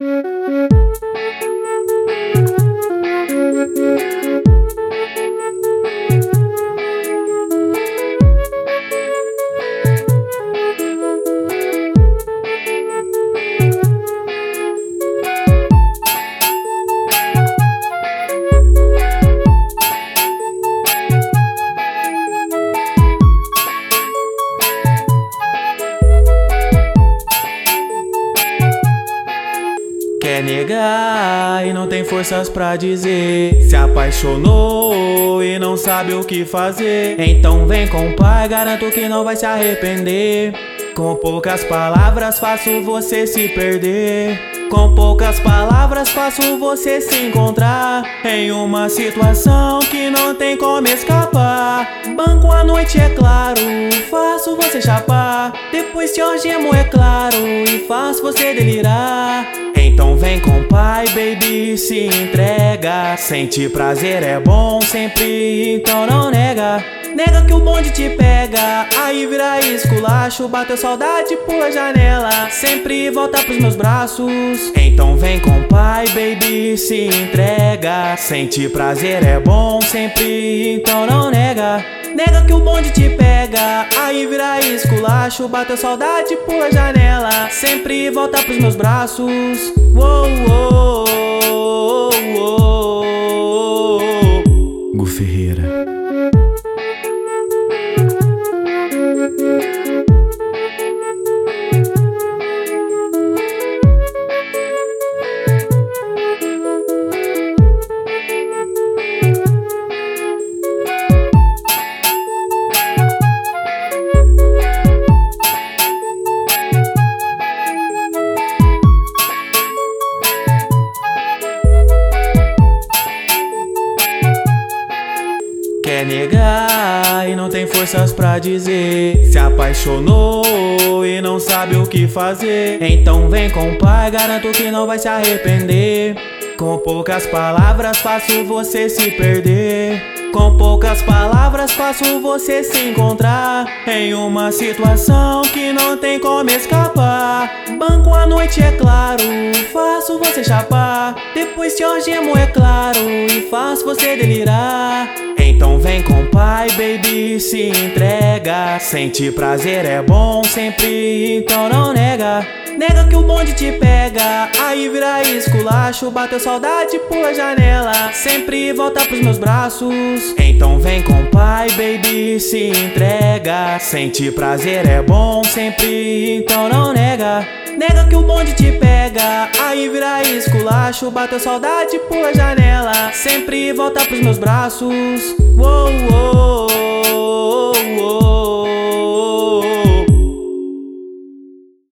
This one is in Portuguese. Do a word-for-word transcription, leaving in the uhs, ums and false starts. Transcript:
Quer negar e não tem forças pra dizer. Se apaixonou e não sabe o que fazer. Então vem com o pai, garanto que não vai se arrepender. Com poucas palavras faço você se perder. Com poucas palavras faço você se encontrar em uma situação que não tem como escapar. Banco à noite, é claro, faço você chapar. Depois te algemo, é claro, e faço você delirar. Então vem com o pai, baby, se entrega. Sentir prazer é bom sempre, então não nega. Nega que o bonde te pega, aí vira esculacho. Bateu saudade, pula a janela, sempre volta pros meus braços. Então vem com o pai, baby, se entrega. Sentir prazer é bom sempre, então não nega. Nega que o bonde te pega, aí vira esculacho. Bateu saudade, pula a janela, sempre volta pros meus braços. Uou, uou, uou, uou, uou. Gu Ferreira. Quer negar e não tem forças pra dizer. Se apaixonou e não sabe o que fazer. Então vem com o pai, garanto que não vai se arrepender. Com poucas palavras faço você se perder. Com poucas palavras faço você se encontrar em uma situação que não tem como escapar. Banco à noite, é claro, faço você chapar. Depois te algemo, é claro, e faço você delirar. Então vem com o pai, baby, se entrega. Sentir prazer é bom sempre, então não nega. Nega que o bonde te pega, aí vira esculacho. Bateu saudade, pula a janela, sempre volta pros meus braços. Então vem com o pai, baby, se entrega. Sentir prazer é bom sempre, então não nega. Nega que o bonde te pega, aí vira esculacho. Bateu saudade, pula a janela, sempre volta pros meus braços. Uou, uou, uou.